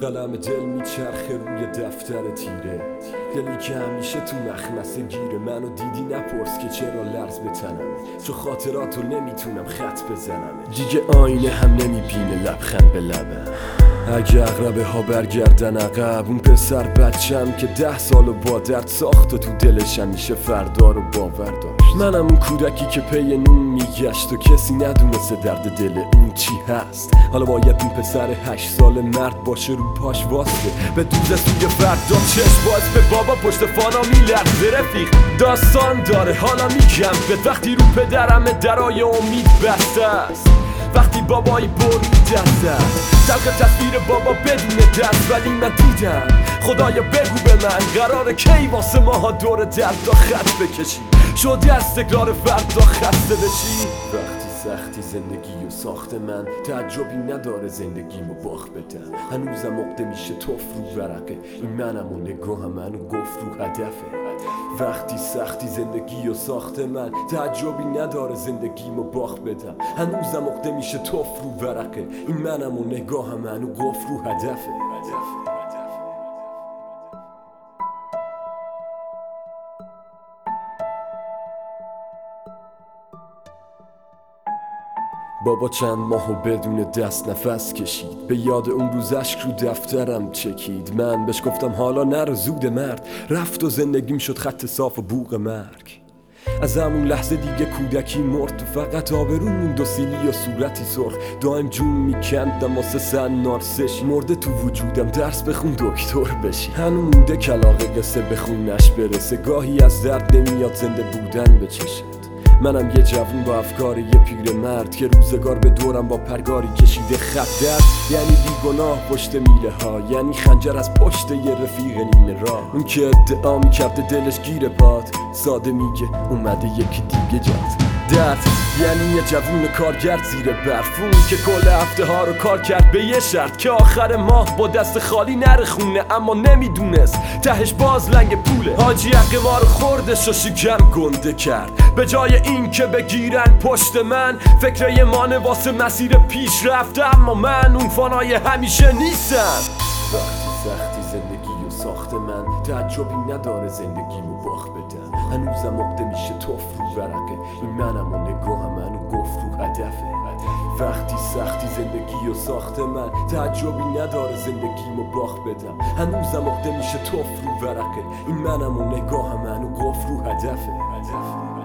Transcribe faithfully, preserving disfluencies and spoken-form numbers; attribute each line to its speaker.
Speaker 1: قلم دل میچرخه روی دفتر تیره، دلی که همیشه تو مخمسه گیره. منو دیدی نپرس که چرا لرز به تنمه، چو خاطراتو نمیتونم خط بزنم. دیگه آینه هم نمیبینه لبخند به لبم. اگه اغربه ها برگردن عقب، اون پسر بچم که ده سالو با درد ساخت و تو دلش همیشه فردا رو باور داشت. منم اون کودکی که پی نون میگشت و کسی ندونسته درد دل اون چی هست. حالا باید اون پسر هشت سال مرد باشه رو پاش واسه به دوزه سوی فردا چشم باز به بابا پشت فانا میلرزه. رفیق داستان داره حالا میگم به وقتی رو پدرم درای امید بسته است، وقتی بابایی برید دست است تلق تصویر بابا بدون دست. ولی من دیدم خدایا بگو به من قراره کی واسه ماها دور درد و خط بکشی، شدی از تکرار فردا خسته بشی. وقتی سختی زندگی و ساخت من، تعجبی نداره زندگیمو باخت بدم. هنوزم عقده میشه توف رو ورقه، این منم و نگاه منو گفت رو هدفه. وقتی سختی زندگی و ساخت من، تعجبی نداره زندگیمو باخت بدم. هنوزم عقده میشه توف رو ورقه، این منم و نگاه منو گفت رو هدفه. بابا چند ماهو بدون دست نفس کشید، به یاد اون روز اشک رو دفترم چکید. من بهش گفتم حالا نرو زود مرد، رفت و زندگیم شد خط صاف و بوق مرگ. از همون لحظه دیگه کودکی مرد، فقط آبرون موند و سیلی و صورتی سرخ. دائم جون میکندم واسه سن نارسش، مرده تو وجودم درس بخون دکتر بشی. هنو مونده کلاغه قصه بخونش برسه، گاهی از درد نمیاد زنده بودن بچشه. منم یه جوون با افکار یه پیر مرد که روزگار به دورم با پرگاری کشیده خط درد. یعنی بیگناه پشت میله ها، یعنی خنجر از پشت یه رفیق نیمه راه. اون که ادعا میکرده دلش گیر پاد، ساده میگه اومده یکی دیگه جات. درد یعنی یه جوون کارگرد زیر برف، اون که کل هفته ها رو کار کرد به یه شرط که آخر ماه با دست خالی نره خونه، اما نمیدونست تهش باز لنگ پوله. حاجی حق ما رو خوردش و شکم گنده کرد، به جای این که بگیرن پشت من فکر یه مانه واسه مسیر پیش رفته. اما من اون فانای همیشه نیستم. وقتی سختی زندگی و ساخت من، تعجبی نداره زندگیمو باخت بدم. هنوزم عقده میشه توف رو ورقه، این منم و نگاه منو گفت رو هدفه. وقتی سختی زندگی و ساخت من، تعجبی نداره زندگیمو باخت بدم. هنوزم عقده میشه توف رو ورقه، این منم و نگاه منو گفت رو هدفه.